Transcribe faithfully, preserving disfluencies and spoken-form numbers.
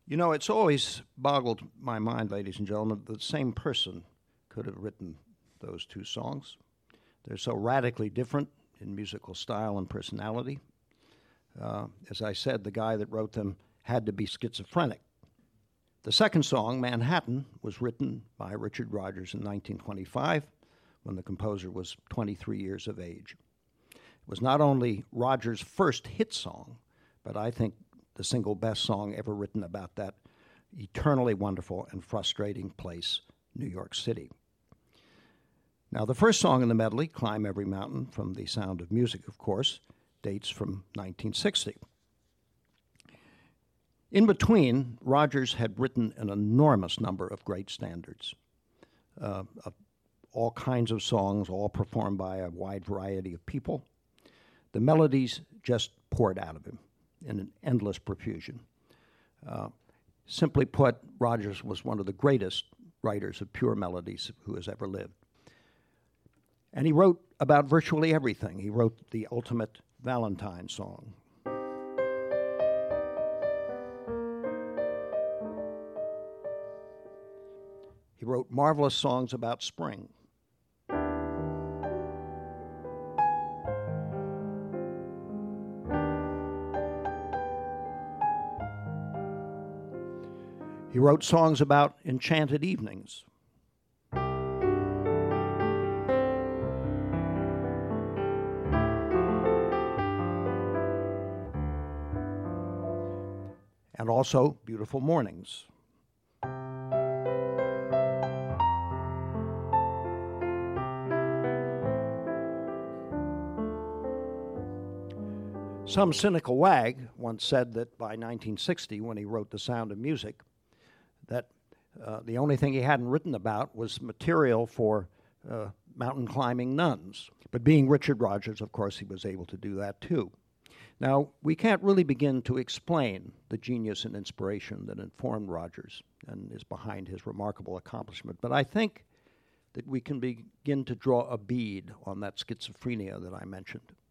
You know, it's always boggled my mind, ladies and gentlemen, that the same person could have written those two songs. They're so radically different in musical style and personality. Uh, as I said, the guy that wrote them had to be schizophrenic. The second song, Manhattan, was written by Richard Rodgers in nineteen twenty-five when the composer was twenty-three years of age. It was not only Rodgers' first hit song, but I think the single best song ever written about that eternally wonderful and frustrating place, New York City. Now, the first song in the medley, Climb Every Mountain, from The Sound of Music, of course, dates from nineteen sixty. In between, Rodgers had written an enormous number of great standards, uh, of all kinds of songs, all performed by a wide variety of people. The melodies just poured out of him in an endless profusion. Uh, simply put, Rodgers was one of the greatest writers of pure melodies who has ever lived. And he wrote about virtually everything. He wrote the ultimate Valentine song. He wrote marvelous songs about spring. He wrote songs about enchanted evenings. And also beautiful mornings. Some cynical wag once said that by nineteen sixty, when he wrote The Sound of Music, that uh, the only thing he hadn't written about was material for uh, mountain climbing nuns. But being Richard Rodgers, of course, he was able to do that too. Now, we can't really begin to explain the genius and inspiration that informed Rodgers and is behind his remarkable accomplishment, but I think that we can begin to draw a bead on that schizophrenia that I mentioned.